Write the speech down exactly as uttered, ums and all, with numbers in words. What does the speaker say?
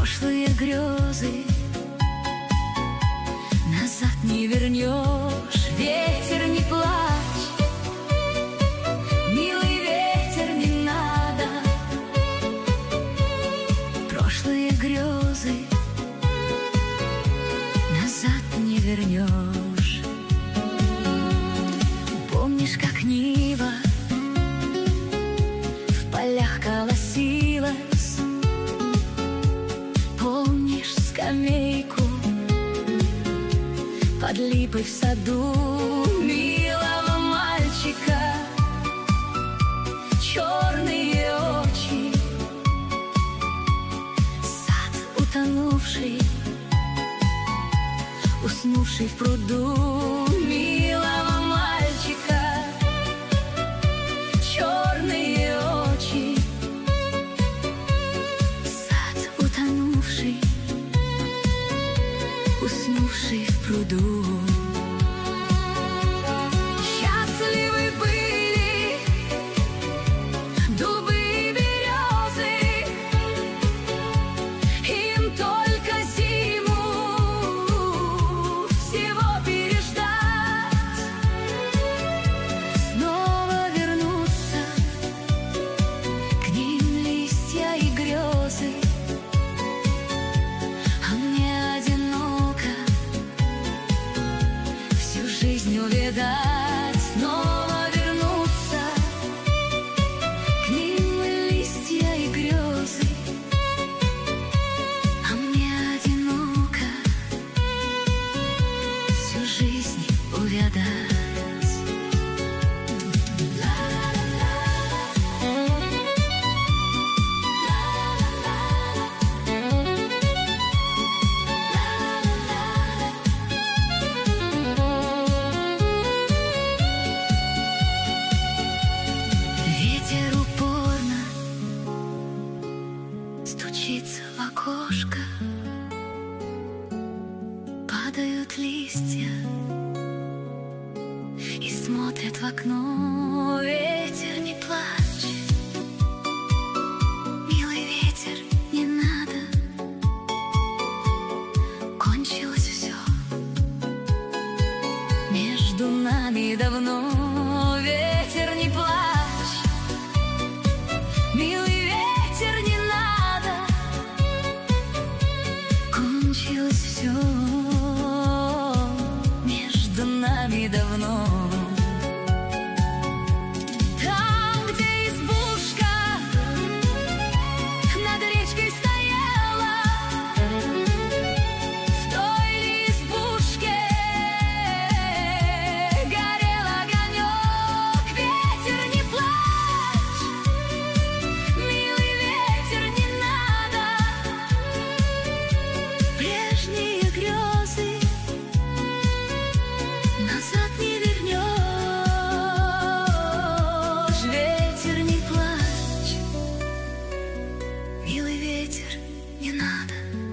Прошлые грезы назад не вернешь. Ветер, не плачь, милый ветер, не надо. Прошлые грезы назад не вернешь. Помнишь, как Нива в полях колосилась? Помнишь скамейку под липой в саду милого мальчика? Черные очи, сад утонувший, уснувший в пруду милого мальчика. Черные очи, сад утонувший, уснувший в пруду. Счастливы были дубы и березы, им только зиму всего переждать. Снова вернутся к ним листья и грезы, а мне одиноко всю жизнь увидать. Снова вернутся к ним листья и грезы, а мне одиноко всю жизнь увидать. Ветер упорно стучится в окошко, падают листья и смотрят в окно. Ветер, не плачь, милый ветер, не надо. Кончилось все между нами давно. Ветер, не плачь, милый ветер, не надо. Кончилось все между нами давно. Там, где избушка над речкой стояла, в той ли избушке горел огонек. Ветер, не плачь, милый ветер, не надо. Прежние грезы назад не вернешь. Ветер, не плачь, милый ветер, не надо.